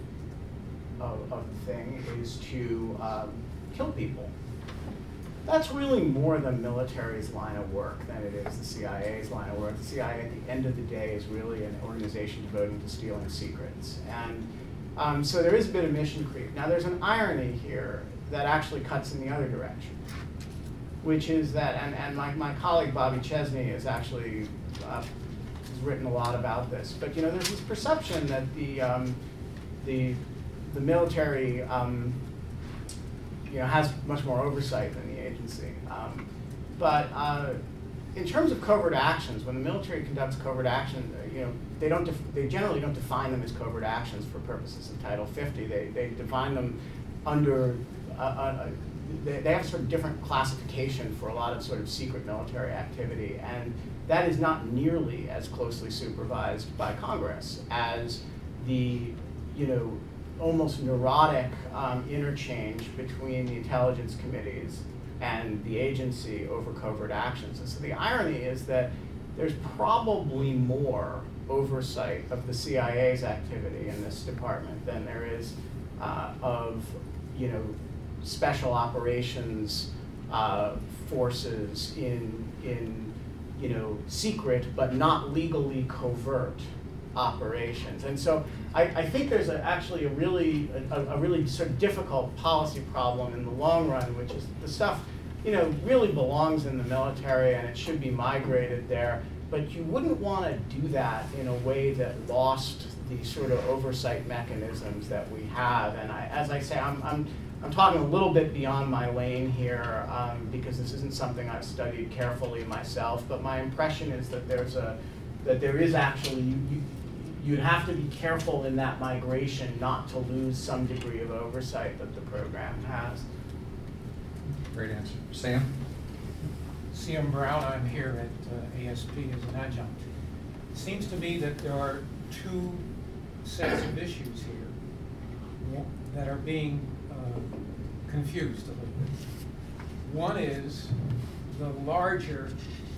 of, of the thing is to um, kill people, that's really more the military's line of work than it is the C I A's line of work. The C I A, at the end of the day, is really an organization devoted to stealing secrets. And um, so there is a bit of mission creep. Now, there's an irony here that actually cuts in the other direction, which is that, and, and my, my colleague Bobby Chesney has actually uh, has written a lot about this, but you know, there's this perception that the, um, the, the military um, you know, has much more oversight than the agency. Um, but uh, in terms of covert actions, when the military conducts covert action, uh, you know, they don't def- they generally don't define them as covert actions for purposes of Title fifty. They they define them under uh, uh, they, they have sort of different classification for a lot of sort of secret military activity, and that is not nearly as closely supervised by Congress as the, you know, almost neurotic um, interchange between the intelligence committees and the agency over covert actions. And so the irony is that there's probably more oversight of the C I A's activity in this department than there is uh, of, you know, special operations uh, forces in, in, you know, secret but not legally covert operations. And so I, I think there's a, actually a really a, a really sort of difficult policy problem in the long run, which is the stuff, you know, really belongs in the military and it should be migrated there. but you wouldn't want to do that in a way that lost the sort of oversight mechanisms that we have. And I, as I say, I'm, I'm, I'm talking a little bit beyond my lane here um, because this isn't something I've studied carefully myself, but my impression is that there's a, that there is actually, you, you, you'd have to be careful in that migration not to lose some degree of oversight that the program has. Great answer. Sam? C M Brown, I'm here at uh, A S P as an adjunct. It seems to me that there are two sets of issues here that are being uh, confused a little bit. One is the larger,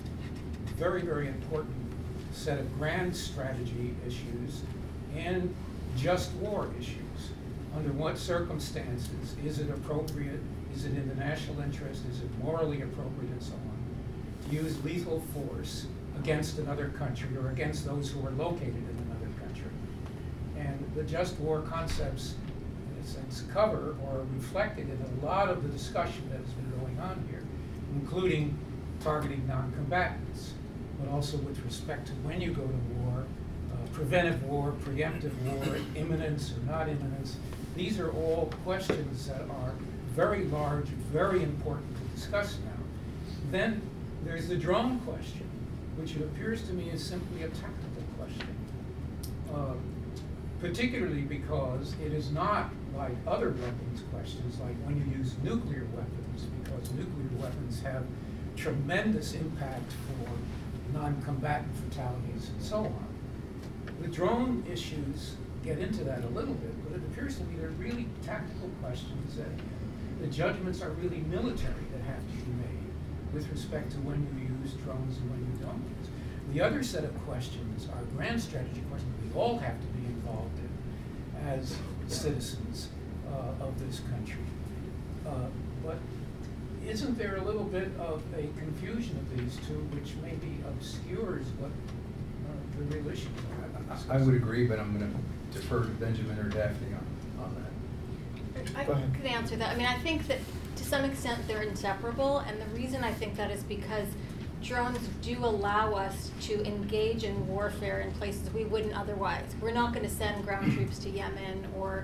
very, very important set of grand strategy issues and just war issues. Under what circumstances is it appropriate, is it in the national interest, is it morally appropriate, and so on, to use lethal force against another country or against those who are located in another country. And the just war concepts, in a sense, cover or are reflected in a lot of the discussion that has been going on here, including targeting non-combatants, but also with respect to when you go to war, uh, preventive war, preemptive war, imminence or not imminence. These are all questions that are very large, very important to discuss now. Then there's the drone question, which it appears to me is simply a tactical question, uh, particularly because it is not like other weapons questions, like when you use nuclear weapons, because nuclear weapons have tremendous impact for non-combatant fatalities and so on. The drone issues get into that a little bit, but it appears to me they're really tactical questions that the judgments are really military that have to be made with respect to when you use drones and when you don't use. The other set of questions are grand strategy questions we all have to be involved in as citizens uh, of this country. Uh, but isn't there a little bit of a confusion of these two which maybe obscures what uh, the real issues are? I, I would agree, but I'm going to defer to Benjamin or Daphne on, on that. I Go ahead. could answer that. I mean, I think that to some extent they're inseparable, and the reason I think that is because drones do allow us to engage in warfare in places we wouldn't otherwise. We're not going to send ground troops to Yemen or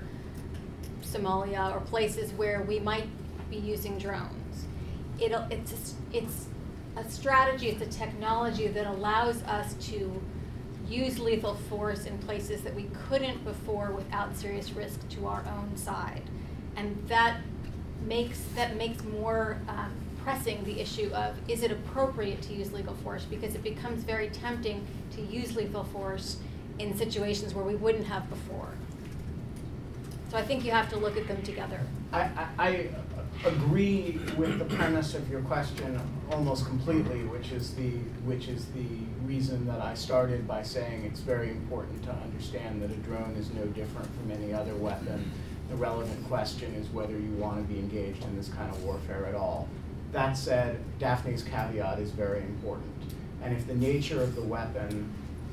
Somalia or places where we might be using drones. It'll, it's, a, it's a strategy, it's a technology that allows us to use lethal force in places that we couldn't before without serious risk to our own side. And that makes, that makes more um, pressing the issue of, is it appropriate to use lethal force? Because it becomes very tempting to use lethal force in situations where we wouldn't have before. So I think you have to look at them together. I, I, I agree with the premise of your question almost completely, which is the which is the reason that I started by saying it's very important to understand that a drone is no different from any other weapon. The relevant question is whether you want to be engaged in this kind of warfare at all. That said, Daphne's caveat is very important. And if the nature of the weapon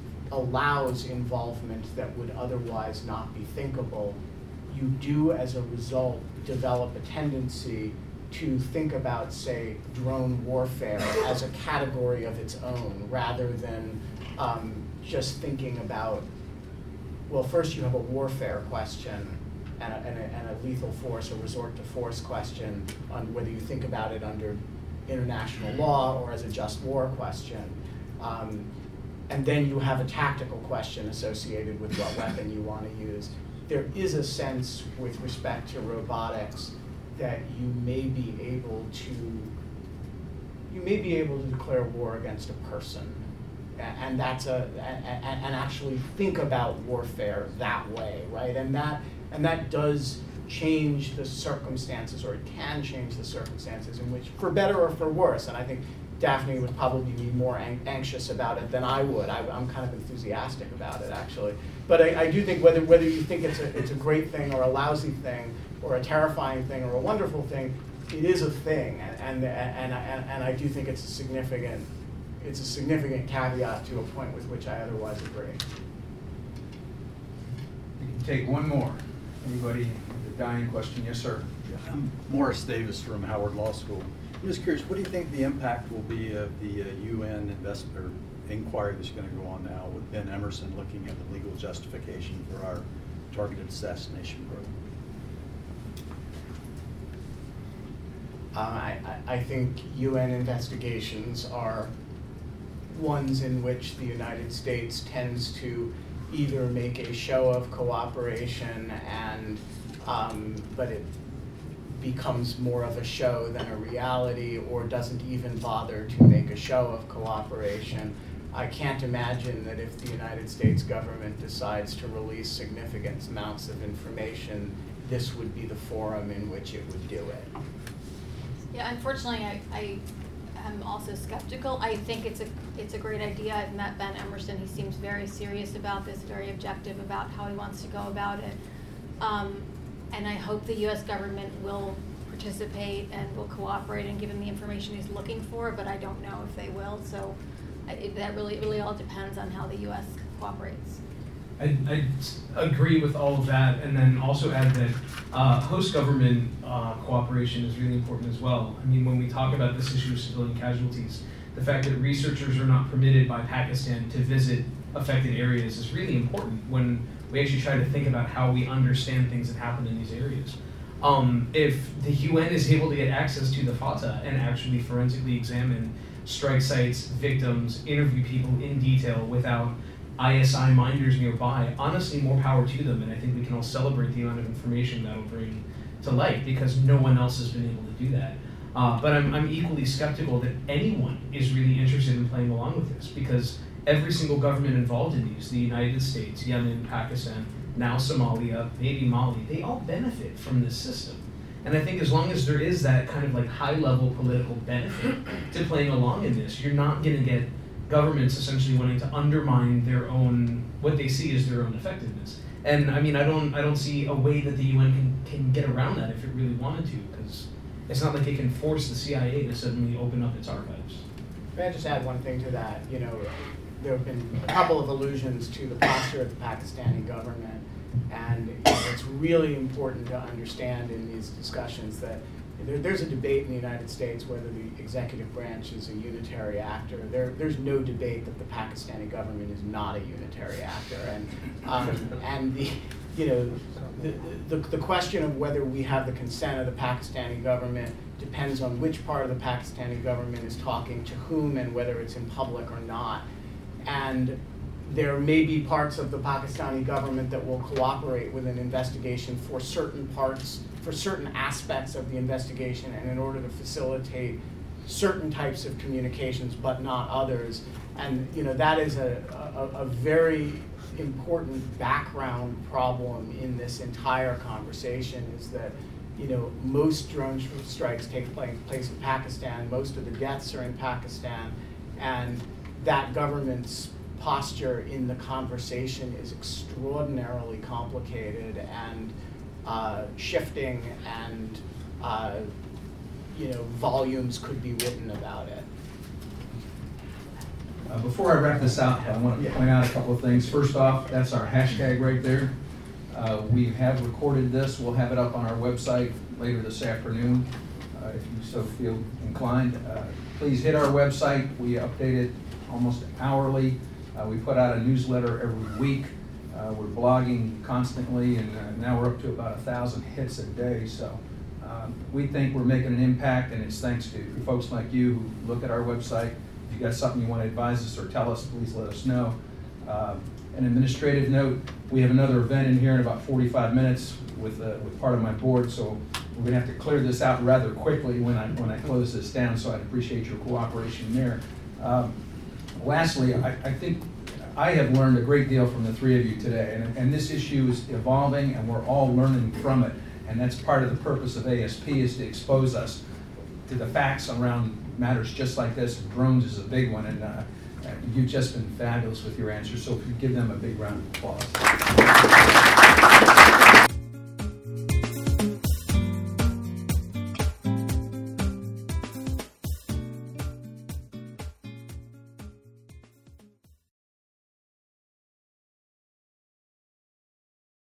allows involvement that would otherwise not be thinkable, you do, as a result, develop a tendency to think about, say, drone warfare as a category of its own, rather than um, just thinking about, well, first you have a warfare question and a, and, a, and a lethal force or resort to force question on whether you think about it under international law or as a just war question. Um, and then you have a tactical question associated with what weapon you want to use. There is a sense with respect to robotics that you may be able to you may be able to declare war against a person, and that's a and, and actually think about warfare that way, right? And that and that does change the circumstances, or it can change the circumstances in which, for better or for worse. And I think Daphne would probably be more ang- anxious about it than I would. I, I'm kind of enthusiastic about it, actually. But I, I do think whether whether you think it's a it's a great thing or a lousy thing or a terrifying thing or a wonderful thing, it is a thing, and and and, and, and I do think it's a significant it's a significant caveat to a point with which I otherwise agree. You can take one more. Anybody with a dying question? Yes, sir. I'm Morris Davis from Howard Law School. I'm just curious, what do you think the impact will be of the uh, U N invest or inquiry that's going to go on now with Ben Emerson looking at the legal justification for our targeted assassination program. Uh, I, I I think U N investigations are ones in which the United States tends to either make a show of cooperation and, um, but it becomes more of a show than a reality, or doesn't even bother to make a show of cooperation. I can't imagine that if the United States government decides to release significant amounts of information, this would be the forum in which it would do it. Yeah, unfortunately, I, I am also skeptical. I think it's a it's a great idea. I've met Ben Emerson. He seems very serious about this, very objective about how he wants to go about it. Um, and I hope the U S government will participate and will cooperate and give him the information he's looking for, but I don't know if they will. So I, it, that really, really all depends on how the U S cooperates. I, I agree with all of that, and then also add that uh, host government uh, cooperation is really important as well. I mean, when we talk about this issue of civilian casualties, the fact that researchers are not permitted by Pakistan to visit affected areas is really important when we actually try to think about how we understand things that happen in these areas. Um, if the U N is able to get access to the Fatah and actually forensically examine strike sites, victims, interview people in detail without I S I minders nearby, honestly, more power to them, and I think we can all celebrate the amount of information that'll bring to light, because no one else has been able to do that. Uh, but I'm, I'm equally skeptical that anyone is really interested in playing along with this, because every single government involved in these, the United States, Yemen, Pakistan, now Somalia, maybe Mali, they all benefit from this system. And I think as long as there is that kind of like high-level political benefit to playing along in this, you're not going to get governments essentially wanting to undermine their own, what they see as their own effectiveness. And I mean, I don't, I don't see a way that the U N can, can get around that if it really wanted to, because it's not like it can force the C I A to suddenly open up its archives. May I just add one thing to that? You know, there have been a couple of allusions to the posture of the Pakistani government, and you know, it's really important to understand in these discussions that there, there's a debate in the United States whether the executive branch is a unitary actor. There, there's no debate that the Pakistani government is not a unitary actor, and um, and the you know the, the the question of whether we have the consent of the Pakistani government depends on which part of the Pakistani government is talking to whom and whether it's in public or not. And there may be parts of the Pakistani government that will cooperate with an investigation for certain parts, for certain aspects of the investigation, and in order to facilitate certain types of communications, but not others. And you know that is a, a, a very important background problem in this entire conversation, is that you know most drone strikes take place in Pakistan, most of the deaths are in Pakistan, and that government's posture in the conversation is extraordinarily complicated and uh, shifting, and uh, you know volumes could be written about it. Uh, before I wrap this out, I want to point out a couple of things. First off, that's our hashtag right there. Uh, we have recorded this. We'll have it up on our website later this afternoon, uh, if you so feel inclined. Uh, please hit our website. We update it almost hourly. Uh, we put out a newsletter every week. Uh, we're blogging constantly, and uh, now we're up to about a thousand hits a day. So um, we think we're making an impact, and it's thanks to folks like you who look at our website. If you've got something you want to advise us or tell us, please let us know. Uh, an administrative note, we have another event in here in about forty-five minutes with, uh, with part of my board, so we're going to have to clear this out rather quickly when I, when I close this down, so I'd appreciate your cooperation there. Um, Lastly, I, I think I have learned a great deal from the three of you today, and, and this issue is evolving, and we're all learning from it, and that's part of the purpose of A S P, is to expose us to the facts around matters just like this. Drones is a big one, and uh, you've just been fabulous with your answers, so if you give them a big round of applause.